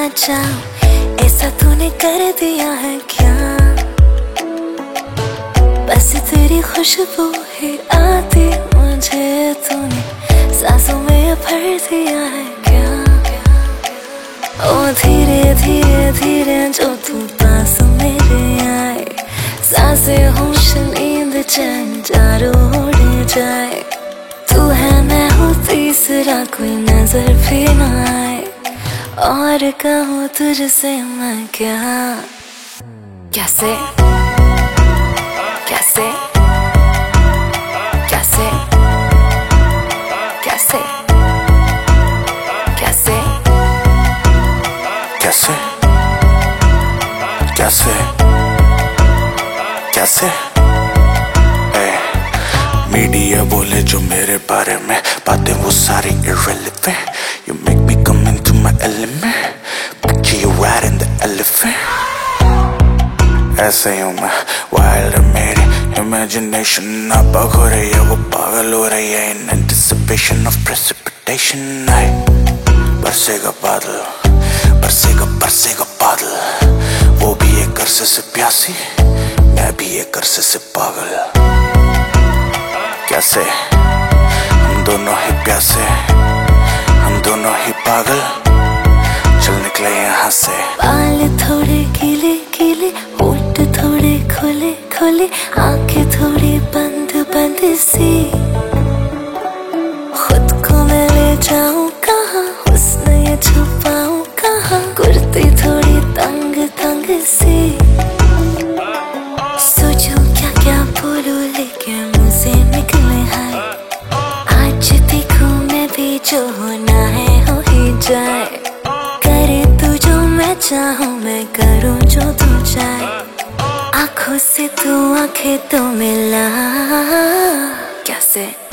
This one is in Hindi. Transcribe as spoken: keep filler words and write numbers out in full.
जाऊं, ऐसा तूने कर दिया है क्या? बस तेरी खुशबू ही आती मुझे, तूने सांसों में भर दिया है क्या? ओ धीरे धीरे धीरे जो तू पास मेरे आए, सांसें होश नींद चैन चारों उड़ जाए। तू है मैं हूँ तीसरा कोई नजर भी ना आए, और कहूँ तुझसे मैं क्या? कैसे कैसे कैसे कैसे कैसे कैसे कैसे कैसे ए, मीडिया बोले जो मेरे बारे में बातें वो सारी irrelevant. You make me come into my element. Picture you riding the elephant. ऐसे हूँ मैं wild है मेरी imagination, ना पाग हो रही है वो पागल हो रही है in anticipation of precipitation. आई बरसेगा बादल, बरसेगा बरसेगा बादल, वो भी एक अरसे से प्यासी, मैं भी एक अरसे से पागल। कैसे हम दोनों ही प्यासे, हम दोनों ही पागल, चल निकले यहाँ से। बाल थोड़े गीले गीले, होठ थोड़े खुले खुले, आंखें थोड़ी बंद बंद सी, खुद को मैं ले जाऊं कहाँ, हुस्न ये छुपाऊं कहाँ, कुर्ती थोड़ी तंग तंग सी। सोचूं क्या क्या बोलूं लेकिन मुंह से निकले हाय, आज देखूं मैं भी जो होना है हो ही जाए। करे तू जो मैं चाहूं, मैं करूं जो तू चाहे, आंखों से तू आंखें तो मिला। कैसे